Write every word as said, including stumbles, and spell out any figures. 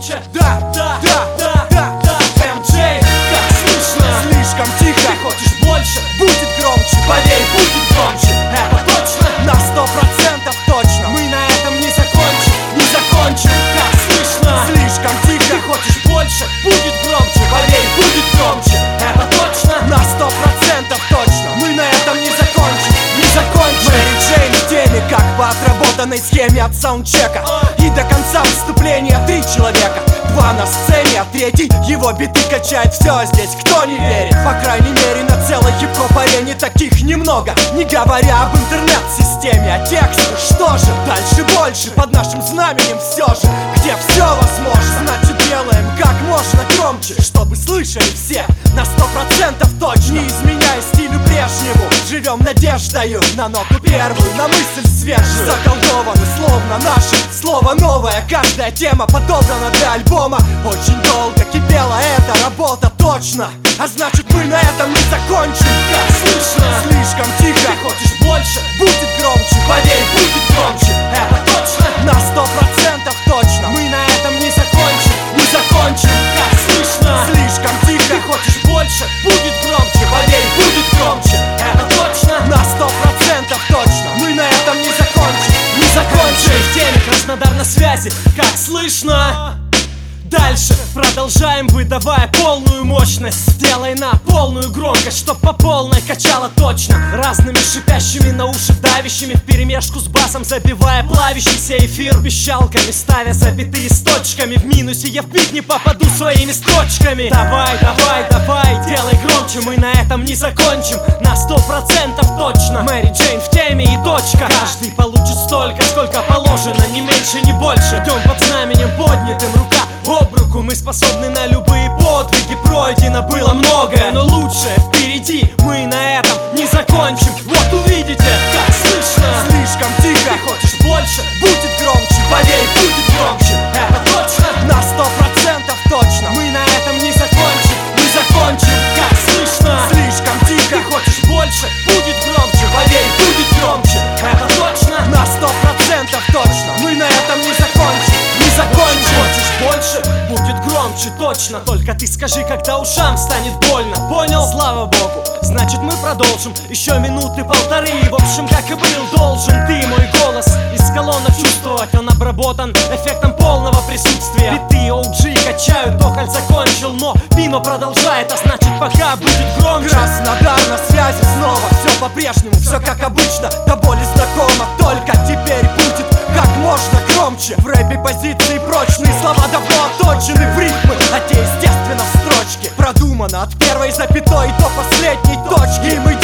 громче. Да, да, да, да, да, да. эм джей, как слышно? Слишком тихо. Ты хочешь больше? Будет громче. Поверь, будет громче. Это точно? На сто процентов точно. Мы на этом не закончим, не закончим. Как слышно? Слишком тихо. Ты хочешь больше? Будет громче. Поверь, будет громче. Это точно? На сто процентов точно. Мы на этом не закончим. Не закончим. Мэри Джейн в теме, как по отработанной схеме от саундчека. И до конца выступления три человека. Два на сцене, а третий его биты качает. Все здесь, кто не верит. По крайней мере на целой хип-хоп арене таких немного. Не говоря об интернет-системе, а тексты. Что же, дальше больше. Под нашим знаменем все же, где все возможно. Значит делаем как можно громче, чтобы слышали все. На сто процентов точно. Не изменяя стилю прежнему, живем надеждою на ноту первую, на мысль свежую. Заколдованы словно наше слово новое. Каждая тема подобрана для альбома. Очень долго кипела эта работа точно. А значит мы на этом не закончим. Как слышно? Слишком тихо. Ты хочешь больше? Будет громче. Поверь, будет громче. Это точно? На сто процентов точно. Мы на этом не закончим, не закончим. Как слышно? Слишком тихо. Ты хочешь больше? Будет громче. Поверь, будет громче. Это точно? На сто процентов точно. Мы на этом не закончим. Не закончим. В теме Краснодар на связи. Как слышно? Дальше продолжаем, выдавая полную мощность. Сделай на полную громкость, чтоб по полной качало точно. Разными шипящими на уши давящими, вперемешку с басом забивая плавящийся эфир. Пищалками ставя запятые с точками. В минусе я в бит не попаду своими строчками. Давай, давай, давай, делай громче. Мы на этом не закончим, на сто процентов точно. Мэри Джейн в теме и точка. Каждый получит столько, сколько положено, ни меньше, ни больше. Идем под знаменем поднятым, рука об руку. Мы способны на любые подвиги. Пройдено было многое, но лучшее впереди. Мы на этом не закончим. Вот увидите, как слышно. Слишком тихо. Ты хочешь больше? Будет громче. Поверь, будет громче. Это точно? На сто процентов точно. Мы на этом не закончим, не закончим. Как слышно? Слишком тихо. Ты хочешь больше? Будет громче. Поверь, будет громче. Это точно? На сто процентов точно. Мы на этом не закончим. Не закончим. Хочешь больше? Будет громче, точно. Только ты скажи, когда ушам станет больно. Понял? Слава богу. Значит мы продолжим еще минуты полторы. В общем, как и был должен. Ты мой голос из колонок чувствовать. Он обработан эффектом полного присутствия. Биты оу джи качают, Тохаль закончил, но Пино продолжает, а значит пока будет громче. Краснодар на связи снова. Все по-прежнему, все как обычно. До боли знакомо, только теперь будет как можно громче. В рэпе позиции прочные, слова давно оточены в ритмы, а те естественно в строчке. Продумано от первой запятой до последней точки. И мы